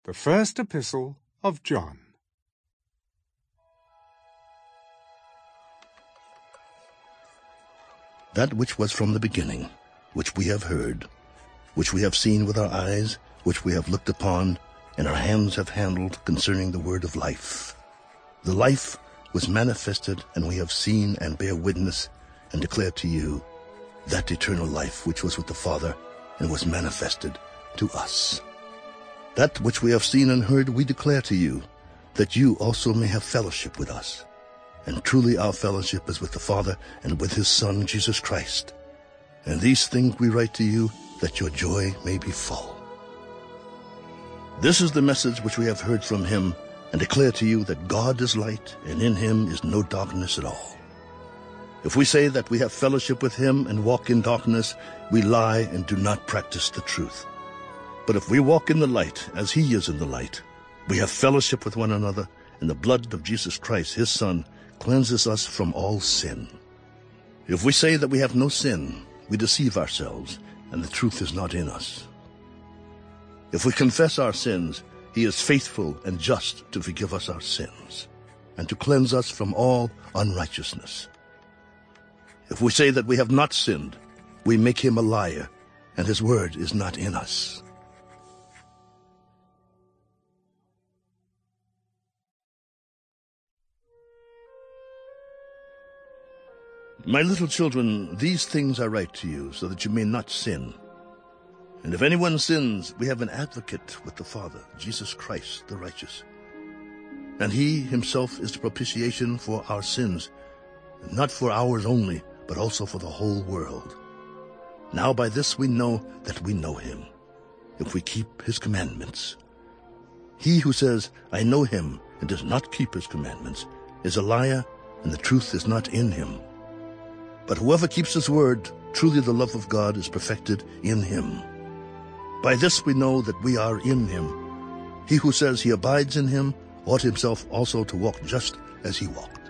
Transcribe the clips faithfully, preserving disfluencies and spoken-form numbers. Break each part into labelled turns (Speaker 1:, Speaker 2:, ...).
Speaker 1: The First Epistle of John.
Speaker 2: That which was from the beginning, which we have heard, which we have seen with our eyes, which we have looked upon, and our hands have handled concerning the word of life. The life was manifested, and we have seen and bear witness and declare to you that eternal life which was with the Father and was manifested to us. That which we have seen and heard we declare to you, that you also may have fellowship with us. And truly our fellowship is with the Father and with his Son, Jesus Christ. And these things we write to you, that your joy may be full. This is the message which we have heard from him, and declare to you that God is light, and in him is no darkness at all. If we say that we have fellowship with him and walk in darkness, we lie and do not practice the truth. But if we walk in the light, as he is in the light, we have fellowship with one another, and the blood of Jesus Christ, his Son, cleanses us from all sin. If we say that we have no sin, we deceive ourselves, and the truth is not in us. If we confess our sins, he is faithful and just to forgive us our sins, and to cleanse us from all unrighteousness. If we say that we have not sinned, we make him a liar, and his word is not in us. My little children, these things I write to you, so that you may not sin. And if anyone sins, we have an advocate with the Father, Jesus Christ the righteous. And he himself is the propitiation for our sins, not for ours only, but also for the whole world. Now by this we know that we know him, if we keep his commandments. He who says, I know him, and does not keep his commandments, is a liar, and the truth is not in him. But whoever keeps his word, truly the love of God is perfected in him. By this we know that we are in him. He who says he abides in him ought himself also to walk just as he walked.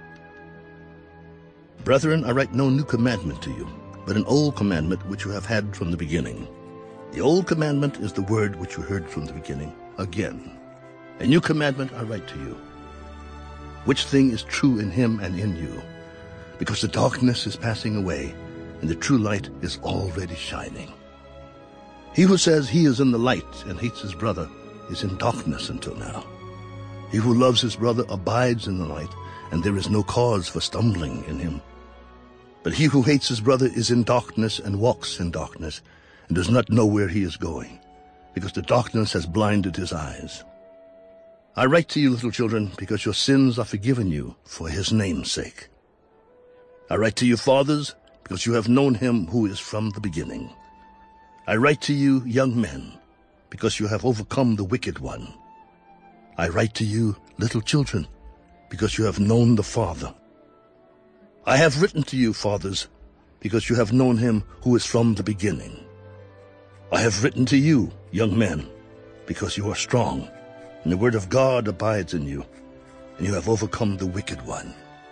Speaker 2: Brethren, I write no new commandment to you, but an old commandment which you have had from the beginning. The old commandment is the word which you heard from the beginning. Again, a new commandment I write to you, which thing is true in him and in you, because the darkness is passing away, and the true light is already shining. He who says he is in the light and hates his brother is in darkness until now. He who loves his brother abides in the light, and there is no cause for stumbling in him. But he who hates his brother is in darkness and walks in darkness, and does not know where he is going, because the darkness has blinded his eyes. I write to you, little children, because your sins are forgiven you for his name's sake. I write to you, fathers, because you have known him who is from the beginning. I write to you, young men, because you have overcome the wicked one. I write to you, little children, because you have known the Father. I have written to you, fathers, because you have known him who is from the beginning. I have written to you, young men, because you are strong, and the word of God abides in you, and you have overcome the wicked one.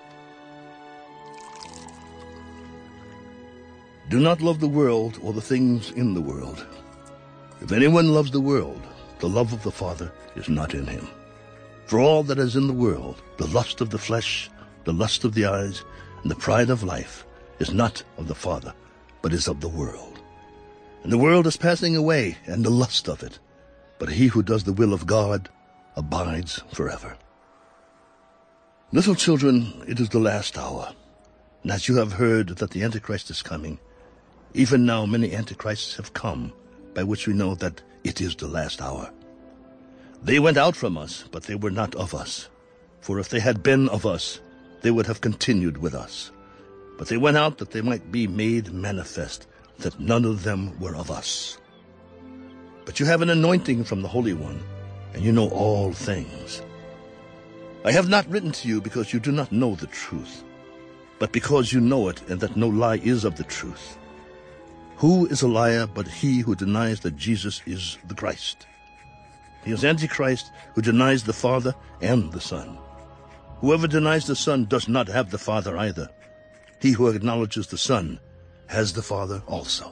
Speaker 2: Do not love the world or the things in the world. If anyone loves the world, the love of the Father is not in him. For all that is in the world, the lust of the flesh, the lust of the eyes, and the pride of life, is not of the Father, but is of the world. And the world is passing away, and the lust of it. But he who does the will of God abides forever. Little children, it is the last hour. And as you have heard that the Antichrist is coming, even now many antichrists have come, by which we know that it is the last hour. They went out from us, but they were not of us. For if they had been of us, they would have continued with us. But they went out that they might be made manifest, that none of them were of us. But you have an anointing from the Holy One, and you know all things. I have not written to you because you do not know the truth, but because you know it, and that no lie is of the truth. Who is a liar but he who denies that Jesus is the Christ? He is Antichrist, who denies the Father and the Son. Whoever denies the Son does not have the Father either. He who acknowledges the Son has the Father also.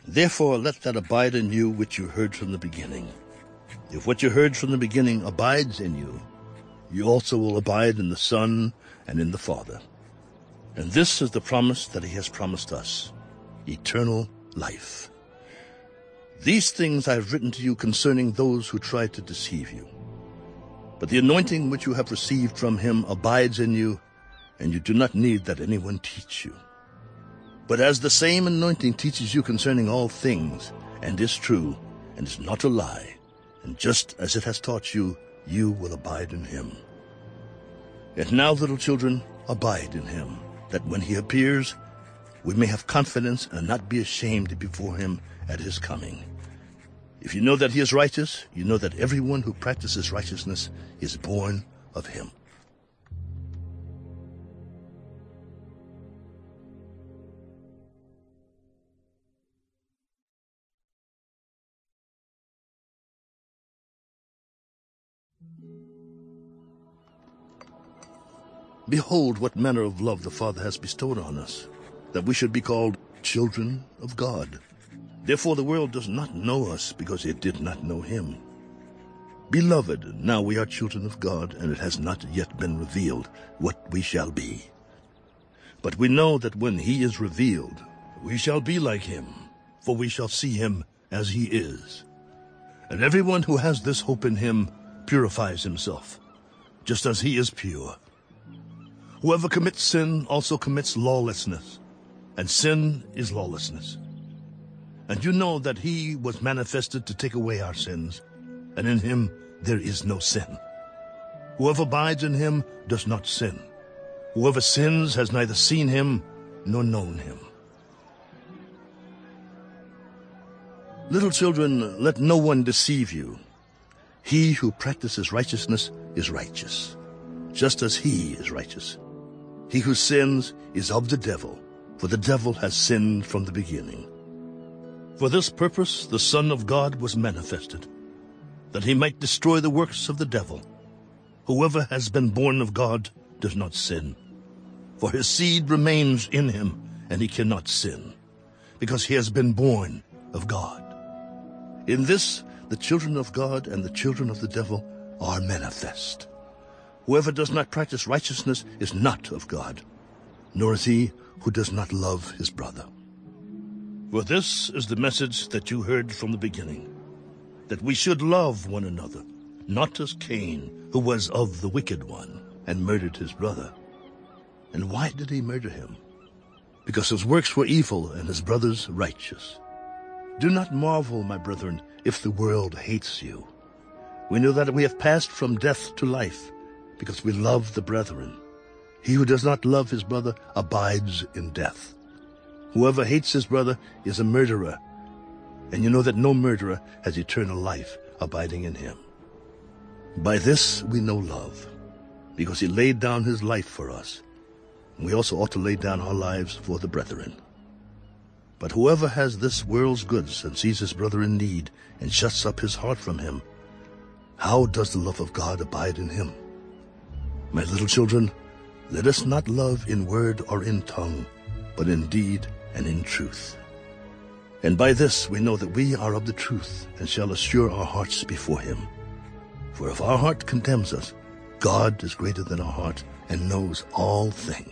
Speaker 2: Therefore let that abide in you which you heard from the beginning. If what you heard from the beginning abides in you, you also will abide in the Son and in the Father. And this is the promise that he has promised us, eternal life. These things I have written to you concerning those who try to deceive you. But the anointing which you have received from him abides in you, and you do not need that anyone teach you. But as the same anointing teaches you concerning all things, and is true, and is not a lie, and just as it has taught you, you will abide in him. And now, little children, abide in him, that when he appears, we may have confidence and not be ashamed before him at his coming. If you know that he is righteous, you know that everyone who practices righteousness is born of him. Behold what manner of love the Father has bestowed on us, that we should be called children of God. Therefore the world does not know us, because it did not know him. Beloved, now we are children of God, and it has not yet been revealed what we shall be. But we know that when he is revealed, we shall be like him, for we shall see him as he is. And everyone who has this hope in him purifies himself, just as he is pure. Whoever commits sin also commits lawlessness, and sin is lawlessness. And you know that he was manifested to take away our sins, and in him there is no sin. Whoever abides in him does not sin. Whoever sins has neither seen him nor known him. Little children, let no one deceive you. He who practices righteousness is righteous, just as he is righteous. He who sins is of the devil, for the devil has sinned from the beginning. For this purpose the Son of God was manifested, that he might destroy the works of the devil. Whoever has been born of God does not sin, for his seed remains in him, and he cannot sin, because he has been born of God. In this the children of God and the children of the devil are manifest. Whoever does not practice righteousness is not of God, nor is he who does not love his brother. For this is the message that you heard from the beginning, that we should love one another, not as Cain, who was of the wicked one, and murdered his brother. And why did he murder him? Because his works were evil and his brother's righteous. Do not marvel, my brethren, if the world hates you. We know that we have passed from death to life, because we love the brethren. He who does not love his brother abides in death. Whoever hates his brother is a murderer, and you know that no murderer has eternal life abiding in him. By this we know love, because he laid down his life for us. We also ought to lay down our lives for the brethren. But whoever has this world's goods and sees his brother in need and shuts up his heart from him, how does the love of God abide in him? My little children, let us not love in word or in tongue, but in deed and in truth. And by this we know that we are of the truth, and shall assure our hearts before him. For if our heart condemns us, God is greater than our heart, and knows all things.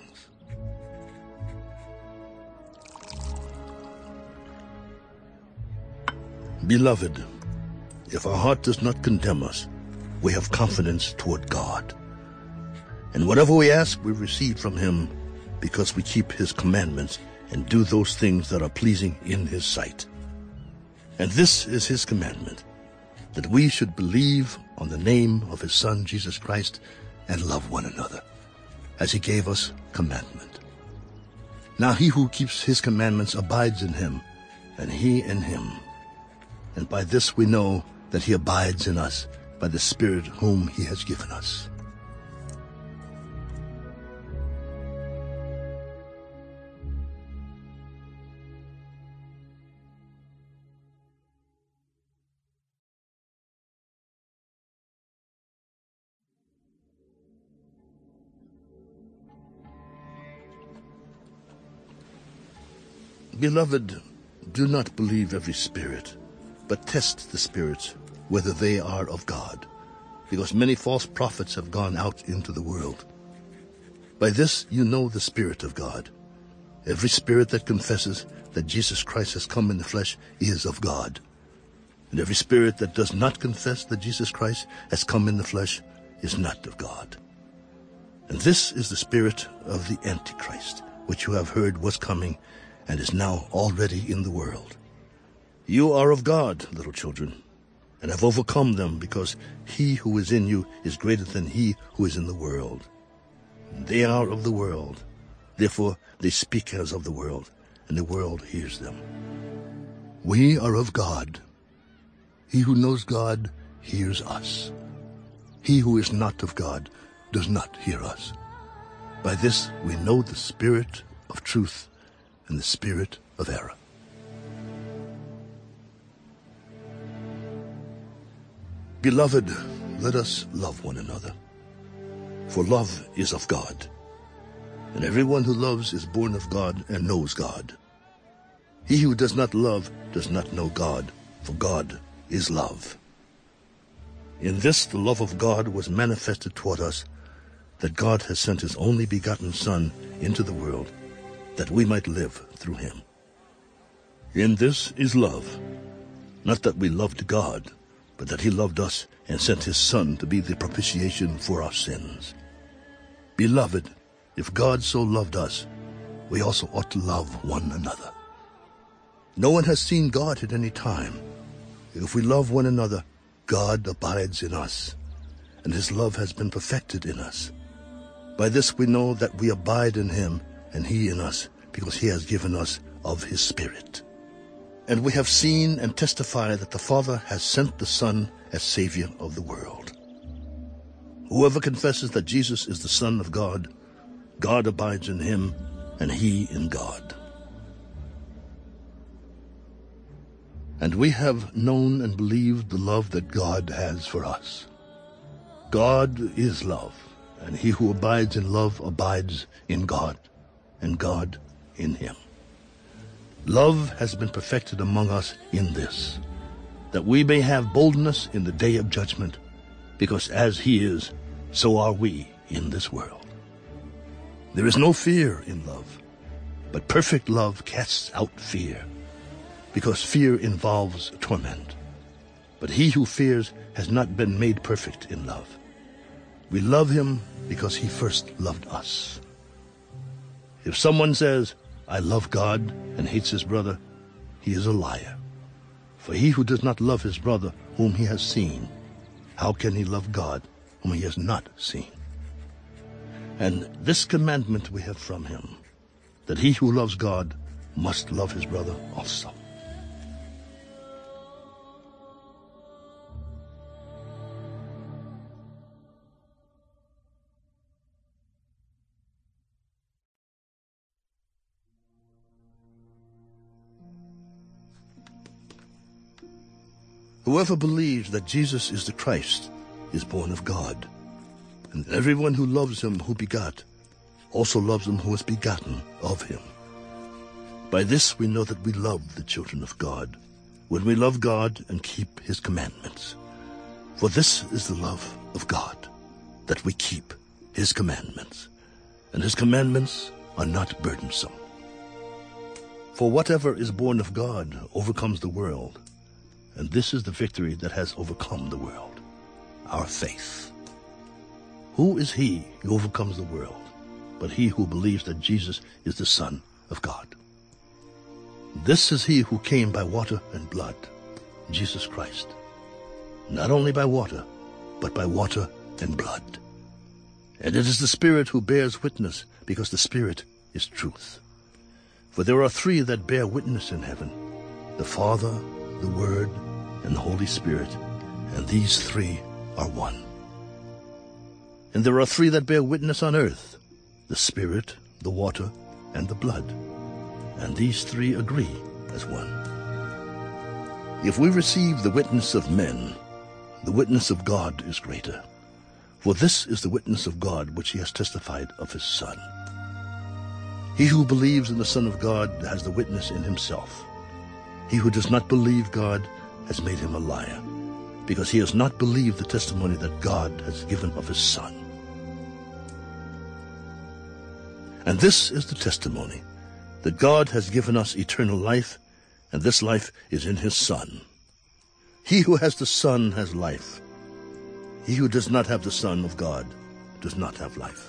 Speaker 2: Beloved, if our heart does not condemn us, we have confidence toward God. And whatever we ask, we receive from him, because we keep his commandments and do those things that are pleasing in his sight. And this is his commandment, that we should believe on the name of his Son, Jesus Christ, and love one another, as he gave us commandment. Now he who keeps his commandments abides in him, and he in him. And by this we know that he abides in us, by the Spirit whom he has given us. Beloved, do not believe every spirit, but test the spirits, whether they are of God, because many false prophets have gone out into the world. By this you know the Spirit of God. Every spirit that confesses that Jesus Christ has come in the flesh is of God. And every spirit that does not confess that Jesus Christ has come in the flesh is not of God. And this is the spirit of the Antichrist, which you have heard was coming and is now already in the world. You are of God, little children, and have overcome them, because he who is in you is greater than he who is in the world. They are of the world, therefore they speak as of the world, and the world hears them. We are of God. He who knows God hears us. He who is not of God does not hear us. By this we know the spirit of truth and the spirit of error. Beloved, let us love one another, for love is of God, and everyone who loves is born of God and knows God. He who does not love does not know God, for God is love. In this the love of God was manifested toward us, that God has sent his only begotten Son into the world, that we might live through him. In this is love, not that we loved God, but that he loved us and sent his Son to be the propitiation for our sins. Beloved, if God so loved us, we also ought to love one another. No one has seen God at any time. If we love one another, God abides in us, and his love has been perfected in us. By this we know that we abide in him, and he in us, because he has given us of his Spirit. And we have seen and testify that the Father has sent the Son as Savior of the world. Whoever confesses that Jesus is the Son of God, God abides in him, and he in God. And we have known and believed the love that God has for us. God is love, and he who abides in love abides in God, and God in him. Love has been perfected among us in this, that we may have boldness in the day of judgment, because as he is, so are we in this world. There is no fear in love, but perfect love casts out fear, because fear involves torment. But he who fears has not been made perfect in love. We love him because he first loved us. If someone says, I love God, and hates his brother, he is a liar. For he who does not love his brother whom he has seen, how can he love God whom he has not seen? And this commandment we have from him, that he who loves God must love his brother also. Whoever believes that Jesus is the Christ is born of God, and everyone who loves him who begot also loves him who was begotten of him. By this we know that we love the children of God, when we love God and keep his commandments. For this is the love of God, that we keep his commandments, and his commandments are not burdensome. For whatever is born of God overcomes the world, and this is the victory that has overcome the world, our faith. Who is he who overcomes the world, but he who believes that Jesus is the Son of God? This is he who came by water and blood, Jesus Christ. Not only by water, but by water and blood. And it is the Spirit who bears witness, because the Spirit is truth. For there are three that bear witness in heaven, the Father, the Word, and the Holy Spirit, and these three are one. And there are three that bear witness on earth, the Spirit, the water, and the blood, and these three agree as one. If we receive the witness of men, the witness of God is greater, for this is the witness of God which he has testified of his Son. He who believes in the Son of God has the witness in himself. He who does not believe God has made him a liar, because he has not believed the testimony that God has given of his Son. And this is the testimony, that God has given us eternal life, and this life is in his Son. He who has the Son has life. He who does not have the Son of God does not have life.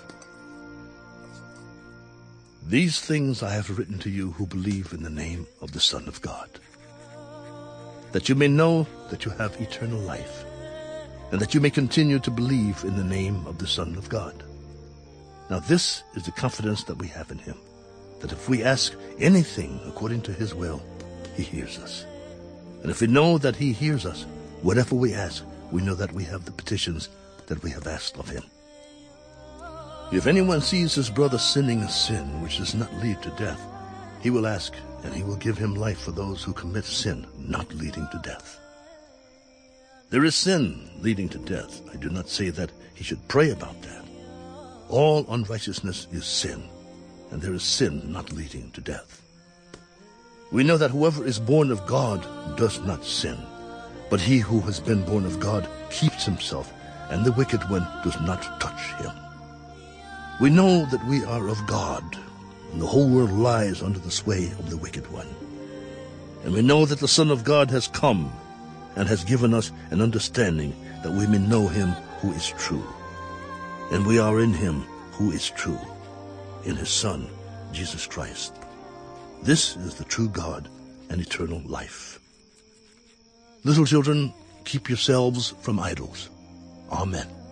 Speaker 2: These things I have written to you who believe in the name of the Son of God, that you may know that you have eternal life, and that you may continue to believe in the name of the Son of God. Now this is the confidence that we have in him, that if we ask anything according to his will, he hears us. And if we know that he hears us, whatever we ask, we know that we have the petitions that we have asked of him. If anyone sees his brother sinning a sin which does not lead to death, he will ask, and he will give him life for those who commit sin not leading to death. There is sin leading to death. I do not say that he should pray about that. All unrighteousness is sin, and there is sin not leading to death. We know that whoever is born of God does not sin, but he who has been born of God keeps himself, and the wicked one does not touch him. We know that we are of God, and the whole world lies under the sway of the wicked one. And we know that the Son of God has come and has given us an understanding that we may know him who is true. And we are in him who is true, in his Son, Jesus Christ. This is the true God and eternal life. Little children, keep yourselves from idols. Amen.